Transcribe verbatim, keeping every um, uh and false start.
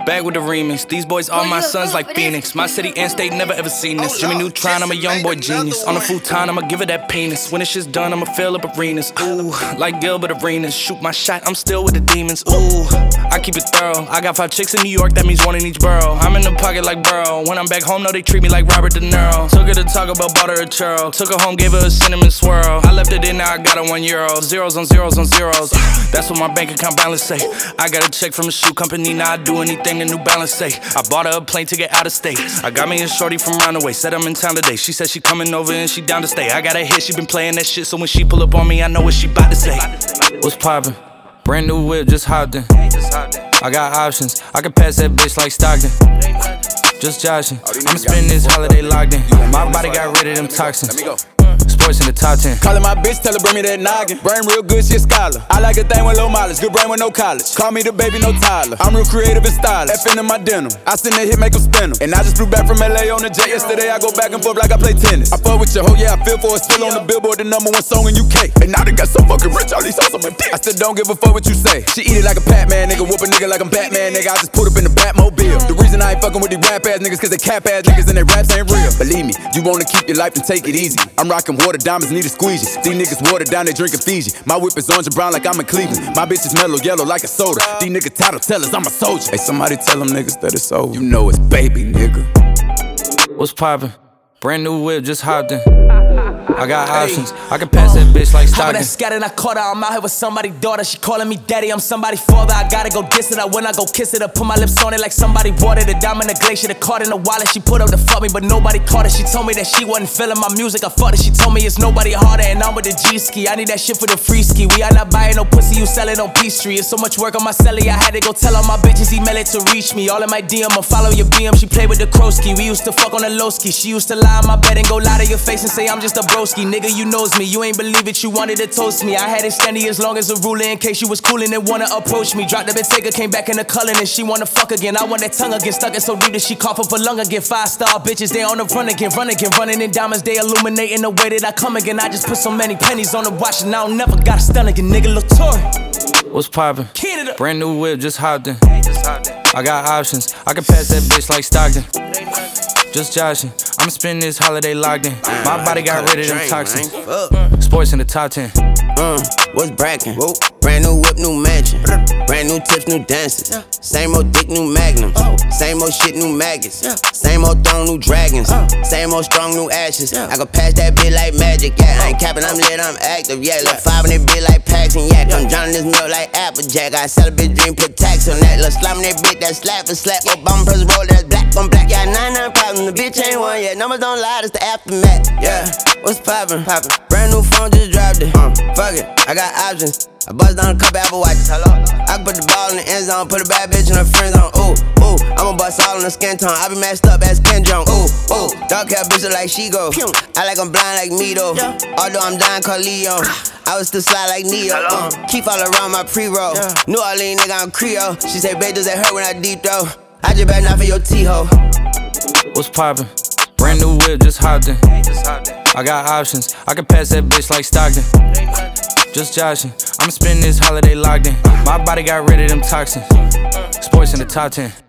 Back with the remix. These boys are my sons like Phoenix. My city and state never ever seen this. Jimmy Neutron, I'm a young boy genius. On a futon, I'ma give it that penis. When it's just done, I'ma fill up arenas. Ooh, like Gilbert Arenas. Shoot my shot, I'm still with the demons. Ooh, I keep it thorough. I got five chicks in New York, that means one in each borough. I'm in the pocket like Burrow. When I'm back home, no, they treat me like Robert De Niro. Took her to Taco Bell, bought her a churro. Took her home, gave her a cinnamon swirl. I left it in, now I got her one euro. Zeros on zeros on zeros. That's what my bank account balance say. I got a check from a shoe company, now I do anything the New Balance say. I bought her a plane ticket out of state. I got me a shorty from Roundaway, said I'm in town today. She said she coming over and she down to stay. I got a hit, she been playing that shit, so when she pull up on me, I know what she bout to say. What's poppin'? Brand new whip, just hopped in. I got options, I can pass that bitch like Stockton. Just joshing, I'ma spend this holiday locked in. My body got rid of them toxins. Sports in the top ten. Callin' my bitch, tell her bring me that noggin. Brain real good, she a scholar. I like a thing with low mileage, good brain with no college. Call me the baby, no Tyler. I'm real creative and stylish. F in my denim. I send that hit, make them spin 'em. And I just flew back from L A on the jet yesterday. I go back and forth like I play tennis. I fuck with your hoe, yeah, I feel for it. Still on the Billboard, the number one song in U K. And now they got so fucking rich, all these hoes on my dick. I still don't give a fuck what you say. She eat it like a Pac-Man, nigga. Whoop a nigga like I'm Batman, nigga. I just put up in the Batmobile. The reason I ain't fucking with these rap ass niggas, cause they cap ass niggas and their raps ain't real. Believe me, you wanna keep your life and take it easy. I'm rocking water diamonds, need a squeegee. These niggas watered down, they drinking Fiji. My whip is orange and brown like I'm in Cleveland. My bitch is mellow yellow like a soda. These niggas title tellers, I'm a soldier. Hey, somebody tell them niggas that it's over. You know it's baby, nigga. What's poppin'? Brand new whip, just hopped in. I got options, I can pass that bitch like Stockton. That scattered, I caught her, I'm out here with somebody's daughter. She calling me daddy, I'm somebody's father. I gotta go diss it, I when I go kiss it. I put my lips on it like somebody watered the diamond, the glacier, the card in the wallet. She put up to fuck me, but nobody caught it. She told me that she wasn't feeling my music, I fucked it. She told me it's nobody harder, and I'm with the G-ski. I need that shit for the free ski. We are not buying no pussy, you sell it on Peachtree. It's so much work on my celly, I had to go tell all my bitches, email it to reach me. All in my D M, I follow your B M, she played with the Krosky. We used to fuck on the low ski. She used to lie on my bed and go lie to your face and say I'm just a broski. Nigga, you know me. You ain't believe it, you wanted to toast me. I had it standing as long as a ruler in case you was coolin' and wanna approach me. Dropped the Bentayga, came back in the cullin' and she wanna fuck again. I want that tongue again, stuck it so deep that she cough up a lung again. Five star bitches, they on the run again, run again, running in diamonds, they illuminating the way that I come again. I just put so many pennies on the watch and I don't never got a stun again, nigga. Latour. What's poppin'? Brand new whip, just hopped in. I got options, I can pass that bitch like Stockton. Just joshing, I'ma spend this holiday locked in. My body got rid of them toxins. Sports in the top ten. Uh, what's brackin'? Brand new whip, new mansion. Brand new tips, new dances. Same old dick, new magnums. Same old shit, new maggots. Same old throne, new dragons. Same old strong, new ashes. I can pass that bitch like magic, yeah. I ain't capping, I'm lit, I'm active, yeah. Look five in that bitch like Paxton, yeah. I'm drowning this milk like Applejack. I sell a bitch dream, put tax on that. Look slime that bitch, that slap for slap. Obama press roll, that's black on black. Yeah, nine nine problems, the bitch ain't one yet. Numbers don't lie, it's the aftermath, yeah. What's poppin'? Poppin'. Brand new phone, just dropped it. Uh, fuck it, I got options. I bust down a couple Apple Watches. Hello. I can put the ball in the end zone, put a bad bitch in her friend zone. Ooh, ooh, I'ma bust all in the skin tone. I be messed up as Ken Jong. Ooh, ooh, dark hair bitch look like she go. I like I'm blind like me though. Although I'm dying called Leon. I was still slide like Neo. Uh, keep all around my pre-roll. New Orleans nigga, I'm Creole. She say, babe, does that hurt when I deep throw? I just better not for your T-ho. What's poppin'? Brand new whip, just hopped in. I got options, I can pass that bitch like Stockton. Just joshing, I'ma spend this holiday locked in. My body got rid of them toxins. Sports in the top ten.